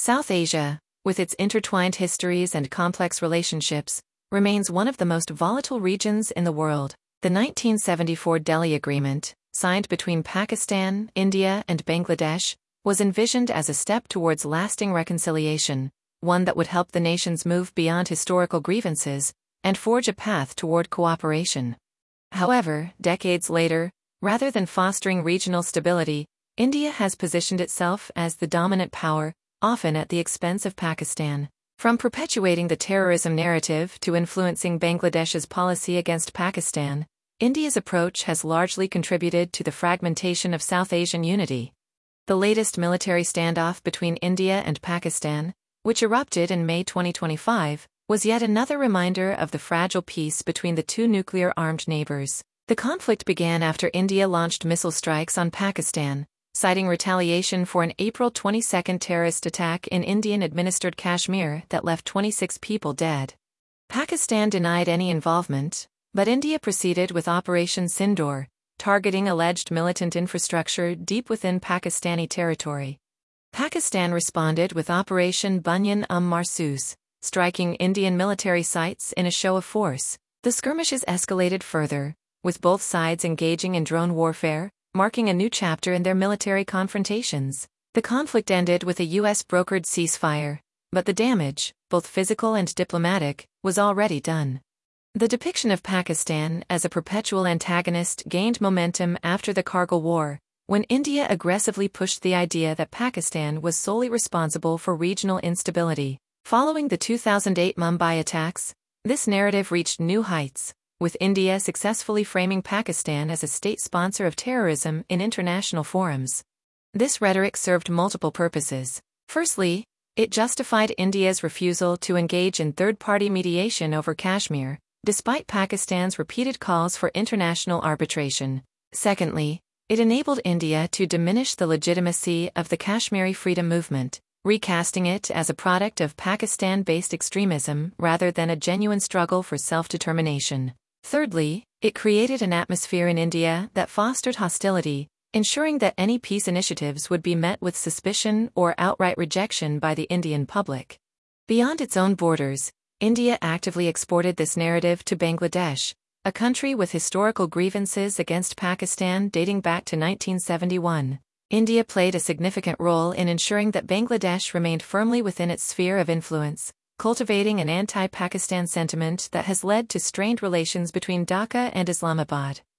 South Asia, with its intertwined histories and complex relationships, remains one of the most volatile regions in the world. The 1974 Delhi Agreement, signed between Pakistan, India, and Bangladesh, was envisioned as a step towards lasting reconciliation, one that would help the nations move beyond historical grievances and forge a path toward cooperation. However, decades later, rather than fostering regional stability, India has positioned itself as the dominant power, often at the expense of Pakistan. From perpetuating the terrorism narrative to influencing Bangladesh's policy against Pakistan, India's approach has largely contributed to the fragmentation of South Asian unity. The latest military standoff between India and Pakistan, which erupted in May 2025, was yet another reminder of the fragile peace between the two nuclear-armed neighbors. The conflict began after India launched missile strikes on Pakistan, citing retaliation for an April 22 terrorist attack in Indian-administered Kashmir that left 26 people dead. Pakistan denied any involvement, but India proceeded with Operation Sindoor, targeting alleged militant infrastructure deep within Pakistani territory. Pakistan responded with Operation Bunyan Marsus, striking Indian military sites in a show of force. The skirmishes escalated further, with both sides engaging in drone warfare, marking a new chapter in their military confrontations. The conflict ended with a U.S.-brokered ceasefire, but the damage, both physical and diplomatic, was already done. The depiction of Pakistan as a perpetual antagonist gained momentum after the Kargil War, when India aggressively pushed the idea that Pakistan was solely responsible for regional instability. Following the 2008 Mumbai attacks, this narrative reached new heights, with India successfully framing Pakistan as a state sponsor of terrorism in international forums. This rhetoric served multiple purposes. Firstly, it justified India's refusal to engage in third-party mediation over Kashmir, despite Pakistan's repeated calls for international arbitration. Secondly, it enabled India to diminish the legitimacy of the Kashmiri freedom movement, recasting it as a product of Pakistan-based extremism rather than a genuine struggle for self-determination. Thirdly, it created an atmosphere in India that fostered hostility, ensuring that any peace initiatives would be met with suspicion or outright rejection by the Indian public. Beyond its own borders, India actively exported this narrative to Bangladesh, a country with historical grievances against Pakistan dating back to 1971. India played a significant role in ensuring that Bangladesh remained firmly within its sphere of influence, cultivating an anti-Pakistan sentiment that has led to strained relations between Dhaka and Islamabad.